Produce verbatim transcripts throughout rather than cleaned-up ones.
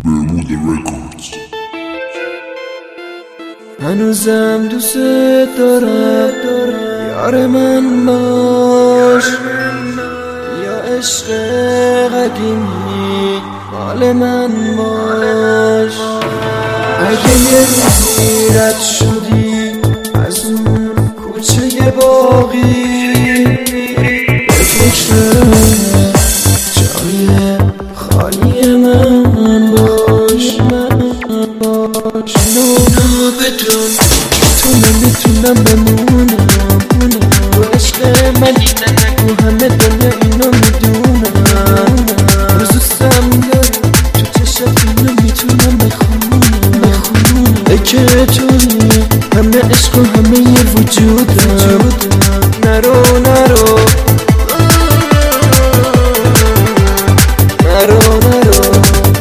بهمود رکوردز. هنوزم دوست دارم یار من باش، یا عشق قدیمی مال من باش. اگه یه روزی رد شدی از اون کوچه باقی، به فکر جای خالی من باش، من باش. نو بدون تو نمیتونم بمونم، تو عشق منی نگو همه دنیا اینو میدونم. روز دوستم داری تو چشم اینو میتونم بخونم، اگه توی همه عشق و همه یه وجودم. نرو نرو نرو نرو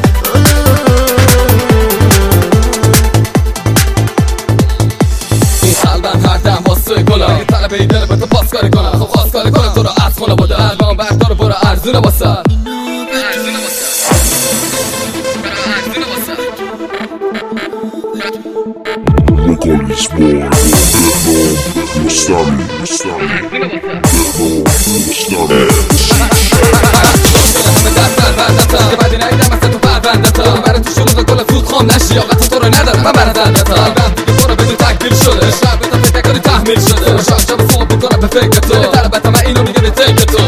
این قلبم هردم واسه گلا، اگه طلب ای دل به تو پاس کاری کنم، خب خواست کاری کنم تو رو از خونه بوده قلبم بردار برو ارزونه واسه ارزونه واسه ارزونه واسه Recordings boy, Vietnam, Mustami, Mustami, Vietnam, Mustami. همه دست بر بندتا که بعدی نایدم اصلا تو پروندتا، برای تو شروع کل فود خام نشی یا وقت تو رو ندارم من برای دندتا. قلبم دیگه برو بدون تکمیل شده، شب بتا فکر نکنی تحمیل شده، شب شب صبح بکنم به فکر تو، طلبت همه اینو میگه به تک تو.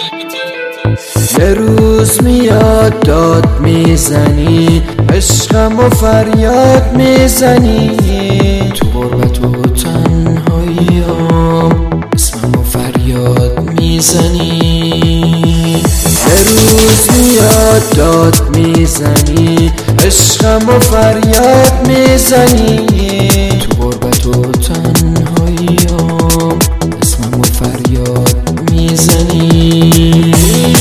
یه روز میاد داد میزنی، عشقم و فریاد میزنی، تو غربت و تنهاییام اسمم و فریاد میزنی. یه روز میاد داد میزنی، عشقم و فریاد میزنی، تو غربت و تنهاییام اسمم و فریاد میزنی.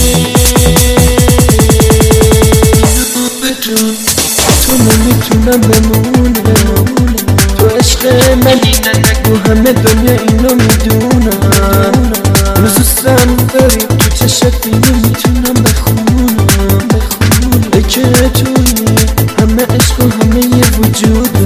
تو نمیتونم بمونم، تو عشق منی نگو همه دنیا اینو میدونم. روز دوستم داری تو چشت اینو میتونم بخونم، اگه توی همه عشق و همه یه وجود